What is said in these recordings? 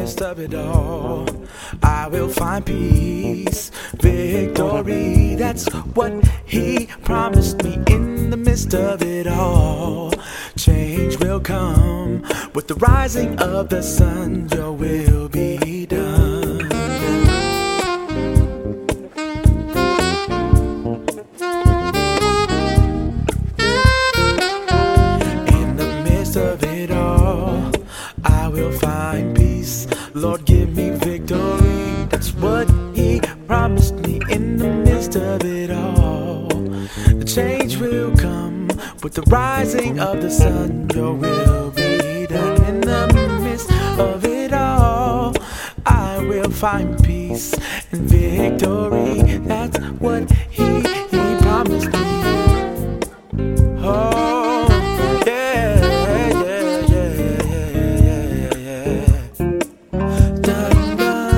midst of it all, I will find peace, victory. That's what He promised me in the midst of it all. Change will come with the rising of the sun. Your will be done. In the midst of it all, I will find peace. Lord, give me victory. That's what He promised me in the midst of it all. The change will come with the rising of the sun. Your will be done. In the midst of it all, I will find peace and victory. That's what He promised me. Oh, yeah, yeah, yeah, yeah, yeah, yeah. Dun,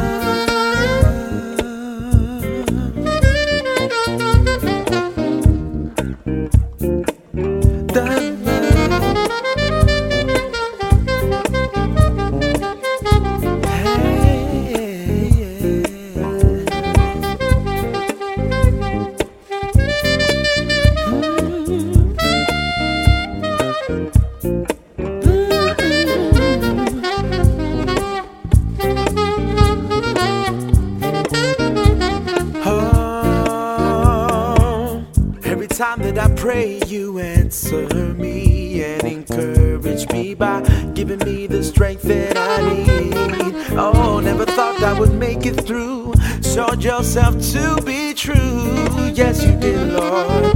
dun, every time that I pray, You answer me and encourage me by giving me the strength that I need. Oh, never thought I would make it through. Showed Yourself to be true. Yes, You did, Lord.